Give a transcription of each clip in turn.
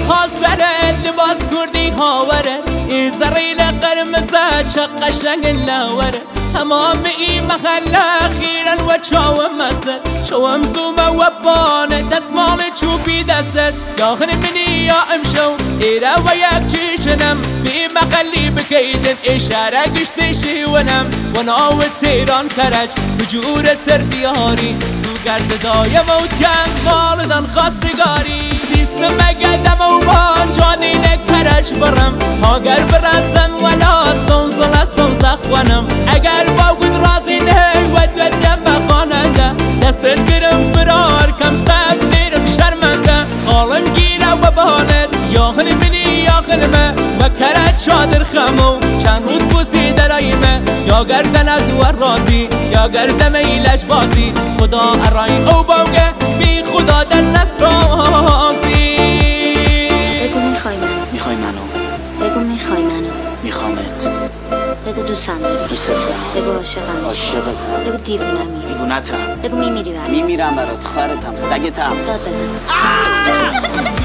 خاصره لباس کردی هاوره ای زریل قرمزه چه قشنگ لاوره تمام این محله خیرن و چاوم مسد شوم زومه و بانه دستمال چوبی دستت یا منی یا امشو ایره و یک چیشنم بی مقلی بکیدن اشاره گشتشی ونم و ناو تیران کرج بجور تردیاری سوگرد دایم و تنگ مالدان خواستگاری سیستم مگدم و بان جانی نکرج برم تاگر برستن ولاد زنزل استم زخونم اگر با گود رازی نه ود ودم بخاننده دستت گرم فرار کم سب میرم شرمنده خالم گیره و بانت یا خلی منی یا خلمه و کرد چادر خمو چند روز بوسی درایمه یا گردن دوار رازی یا گردم ایلش بازی خدا ارای او باوگه بی خدا در نسازی بگو میخوای منو میخوای منو بگو میخوای منو میخوامت بگو دوستم داری دوست دارم بگو عاشقم عاشقتم بگو دیوونمی دیوونتم بگو میمیری برام میمیرم برات خرتم سگتم داد بزن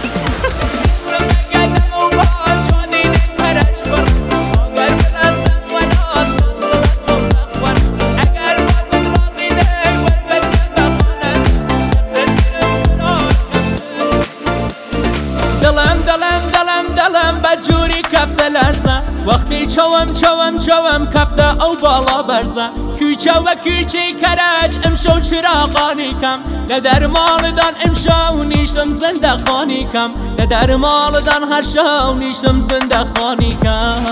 دلم بجوری کفته لرزه وقتی چوم کفته او بالا برزه کوچه و کوچه کرج امشو چراغانی کم نه در مالدان امشو نیشتم زنده خانی کم نه در مالدان هر شو نیشتم زنده خانی کم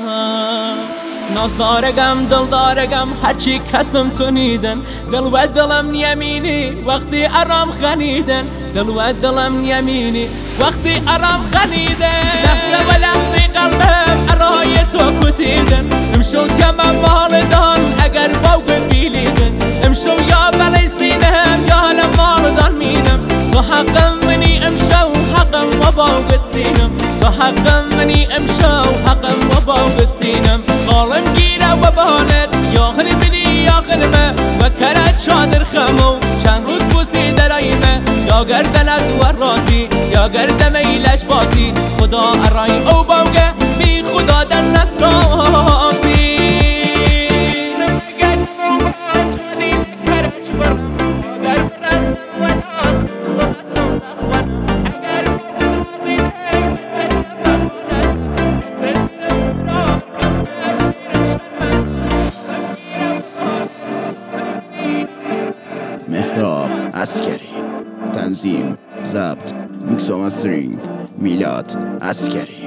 نازدارگم دلدارگم هرچی کسم تونیدن دل و دلم یمینی وقتی ارام خنیدن دل و دلم یمینی وقتی ارام خنیدن لحظه و لحظه قلبم ارای تو کتیدن امشو تمام مالدان اگر باوگ بیلیدن امشو یا بلی سینم یا هلم مالدان مینم تو حقم منی امشو حقم و باوگت سینم تو حقم منی امشو حقم و باوگت سینم خالم گیره و بانت یا خلی منی یا خلمه و کرد چادر خمو چند روز بوسی درایمه یا گردن دوار رازی یا گردم ایلش بازی خدا ارای او باوگه بی خدا در نسازی مهراب عسکری تنظیم ضبط میکس و مسترینگ میلاد عسکری